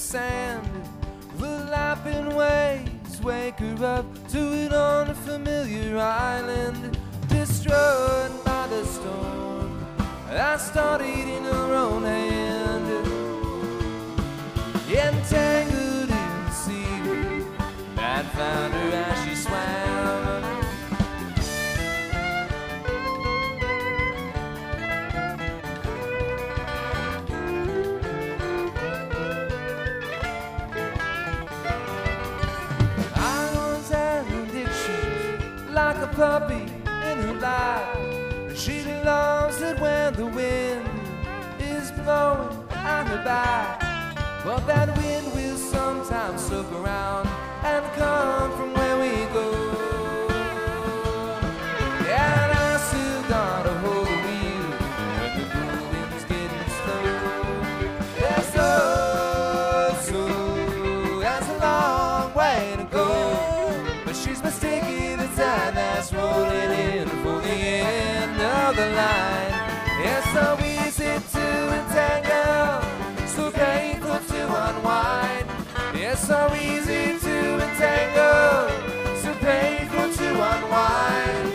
sand. The lapping waves wake her up to an unfamiliar island. Destroyed by the storm, I started in her own hand. Entangled in the sea, I'd found her as she swam. Like a puppy in her life, she loves it when the wind is blowing at her back. But that wind will sometimes look around and come from where we go. And I still gotta hold the wheel when the moving's getting slow. That's that's a long way to go, but she's mistaken the time that's rolling in for the end of the line. It's so easy to entangle, so painful to unwind. It's so easy to entangle, so painful to unwind.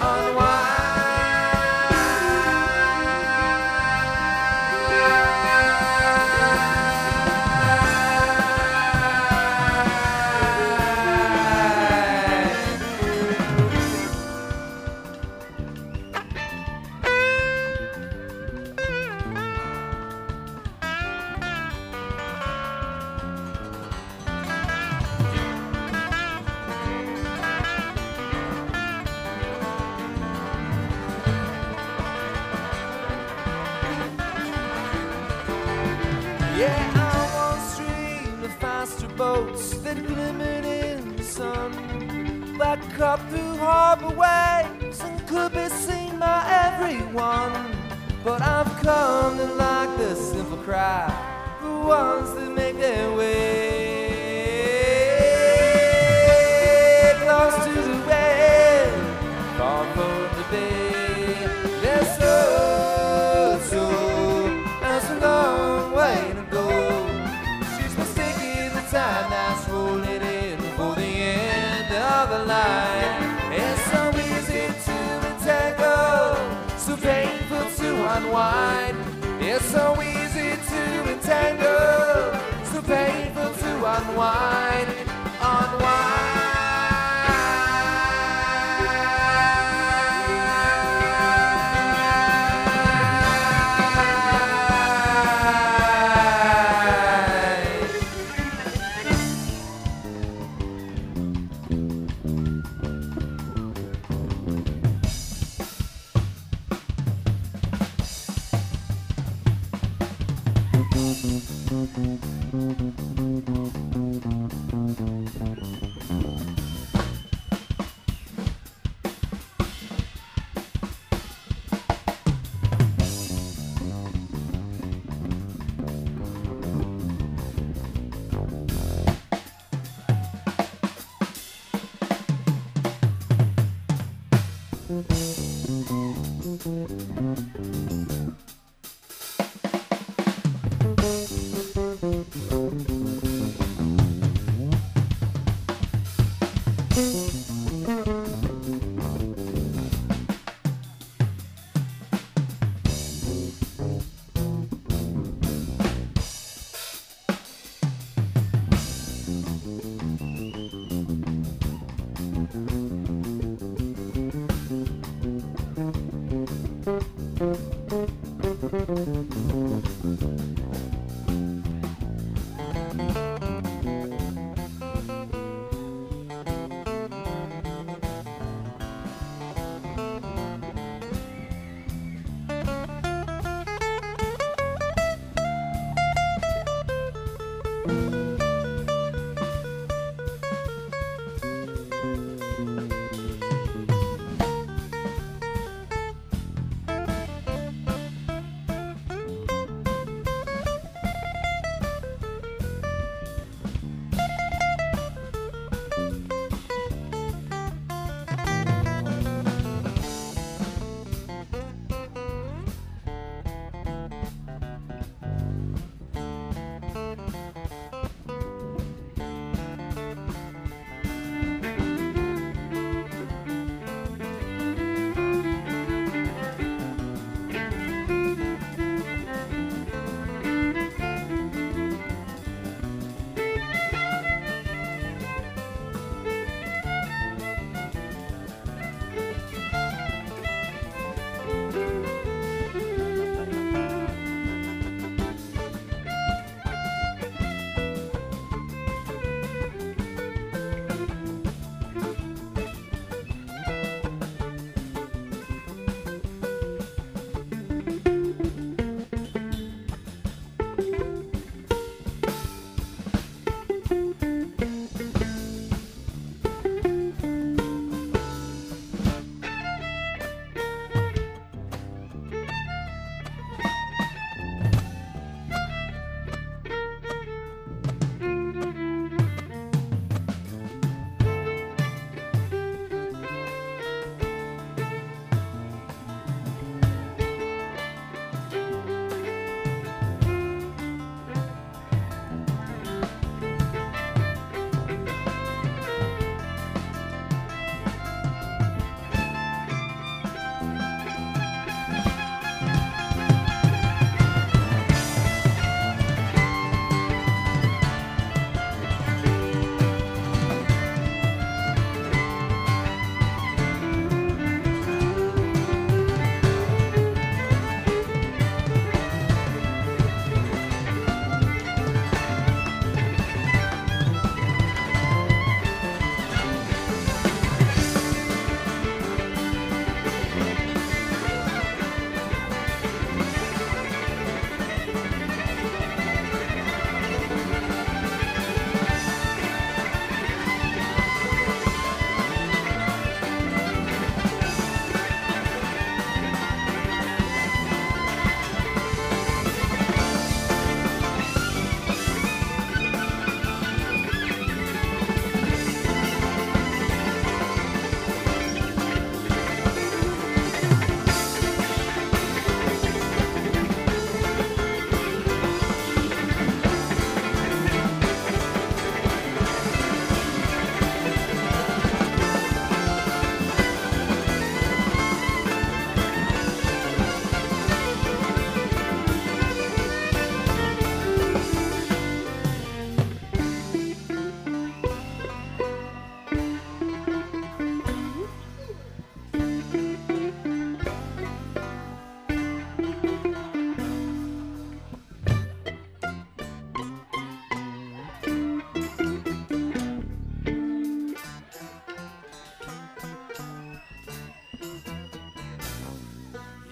Yeah, I once dreamed of faster boats that glimmered in the sun, that cut through harbor waves and could be seen by everyone. But I've come to like the simple cry, the ones that make their way close to the wind, far from the bay. There's that's a long way to go. She's mistaken the time that's rolling in for the end of the line. It's so easy to entangle, so painful to unwind. It's so easy to entangle, so painful to unwind.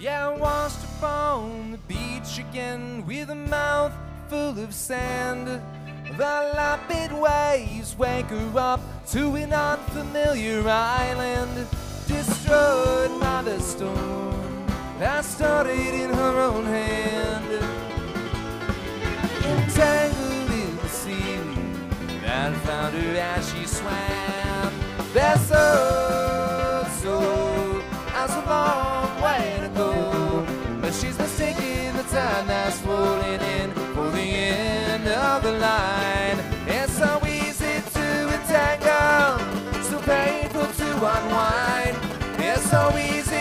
Yeah, I washed up on the beach again with a mouth full of sand. The lapping waves wake her up to an unfamiliar island, destroyed by the storm that started in her own hand. Entangled in the seaweed that found her as she swam. Their soul has a long way to go, but she's mistaken the time that's rolling in for the end of the line. It's so easy to entangle, so painful to unwind. It's so easy